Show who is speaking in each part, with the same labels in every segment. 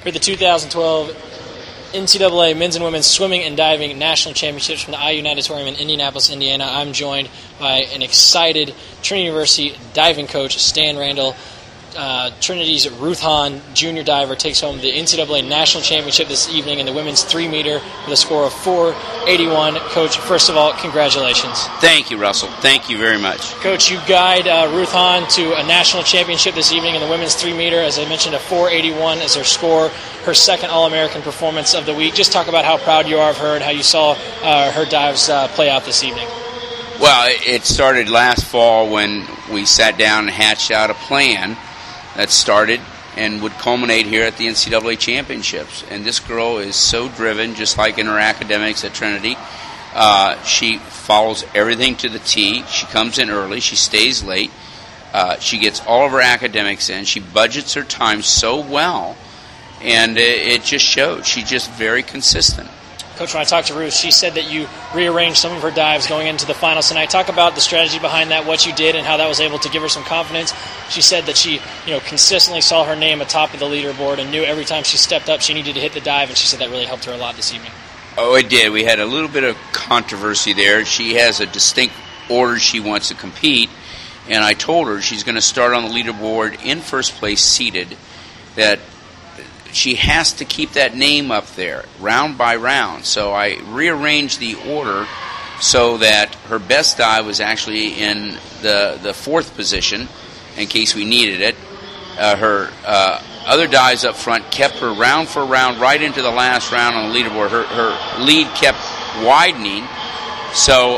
Speaker 1: for the 2012 NCAA Men's and Women's Swimming and Diving National Championships from the IU Natatorium in Indianapolis, Indiana. I'm joined by an excited Trinity University diving coach, Stan Randall. Trinity's Ruth Hahn, junior diver, takes home the NCAA National Championship this evening in the women's 3-meter with a score of 4.81. Coach, first of all, congratulations.
Speaker 2: Thank you, Russell. Thank you very much.
Speaker 1: Coach, you guide Ruth Hahn to a national championship this evening in the women's 3-meter. As I mentioned, a 4.81 is her score, her second All-American performance of the week. Just talk about how proud you are of her and how you saw her dives play out this evening.
Speaker 2: Well, it started last fall when we sat down and hatched out a plan that started and would culminate here at the NCAA Championships. And this girl is so driven, just like in her academics at Trinity. She follows everything to the T. She comes in early. She stays late. She gets all of her academics in. She budgets her time so well, and it just shows. She's just very consistent.
Speaker 1: Coach, when I talked to Ruth, she said that you rearranged some of her dives going into the finals tonight. Talk about the strategy behind that, what you did, and how that was able to give her some confidence. She said that she, consistently saw her name atop of the leaderboard and knew every time she stepped up she needed to hit the dive, and she said that really helped her a lot this evening.
Speaker 2: Oh, it did. We had a little bit of controversy there. She has a distinct order she wants to compete, and I told her she's going to start on the leaderboard in first place seated, that she has to keep that name up there, round by round. So I rearranged the order so that her best dive was actually in the fourth position, in case we needed it. Her other dives up front kept her round for round right into the last round on the leaderboard. Her lead kept widening. So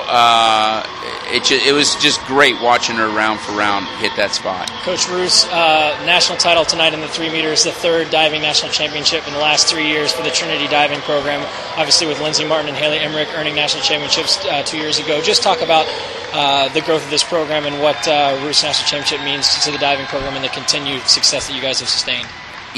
Speaker 2: it was just great watching her round for round hit that spot.
Speaker 1: Coach Ruth's national title tonight in the 3-meter is the third diving national championship in the last 3 years for the Trinity diving program. Obviously with Lindsey Martin and Haley Emmerich earning national championships 2 years ago. Just talk about the growth of this program and what Ruth's national championship means to the diving program and the continued success that you guys have sustained.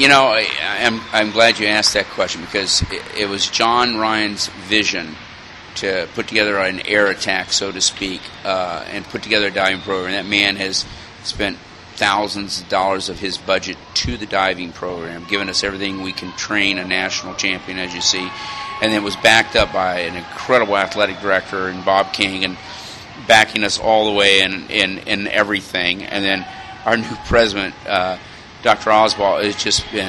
Speaker 2: I'm glad you asked that question, because it was John Ryan's vision to put together an air attack, so to speak, and put together a diving program. That man has spent thousands of dollars of his budget to the diving program, giving us everything we can train a national champion, as you see. And it was backed up by an incredible athletic director and Bob King, and backing us all the way in everything. And then our new president, Dr. Oswald, has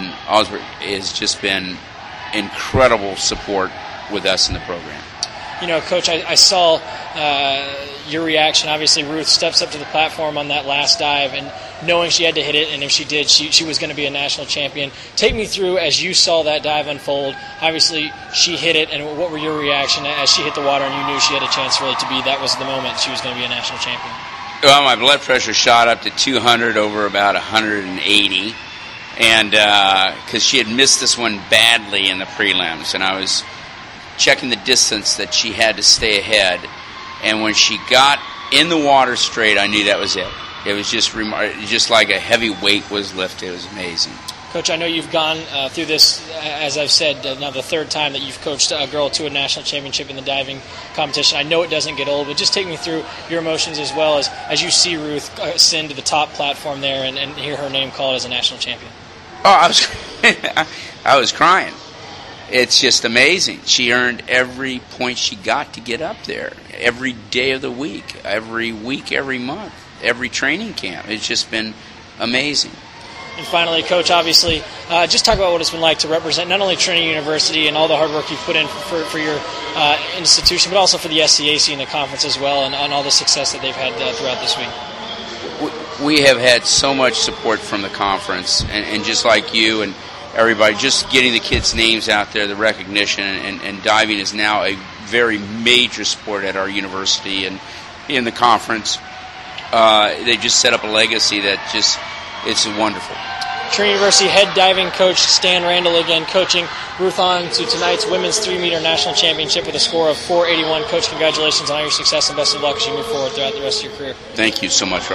Speaker 2: just been incredible support with us in the program.
Speaker 1: Coach, I saw your reaction. Obviously, Ruth steps up to the platform on that last dive, and knowing she had to hit it, and if she did, she was going to be a national champion. Take me through as you saw that dive unfold. Obviously, she hit it, and what were your reaction as she hit the water and you knew she had a chance really to be, that was the moment she was going to be a national champion?
Speaker 2: Well, my blood pressure shot up to 200 over about 180, and because she had missed this one badly in the prelims, and I was checking the distance that she had to stay ahead, and when she got in the water straight, I knew that was it. It was just like a heavy weight was lifted. It was amazing.
Speaker 1: Coach, I know you've gone through this, as I've said, now the third time that you've coached a girl to a national championship in the diving competition. I know it doesn't get old, but just take me through your emotions as well as you see Ruth ascend to the top platform there and hear her name called as a national champion.
Speaker 2: Oh, I was crying. It's just amazing. She earned every point she got to get up there. Every day of the week, every month, every training camp. It's just been amazing.
Speaker 1: And finally, Coach, obviously, just talk about what it's been like to represent not only Trinity University and all the hard work you've put in for your institution, but also for the SCAC and the conference as well, and all the success that they've had throughout this week.
Speaker 2: We have had so much support from the conference, and just like you and everybody, just getting the kids' names out there, the recognition, and diving is now a very major sport at our university and in the conference. They just set up a legacy that it's wonderful.
Speaker 1: Trinity University head diving coach Stan Randall again coaching Ruth Hahn to tonight's women's 3-meter national championship with a score of 4.81. Coach, congratulations on all your success and best of luck as you move forward throughout the rest of your career.
Speaker 2: Thank you so much, Rob.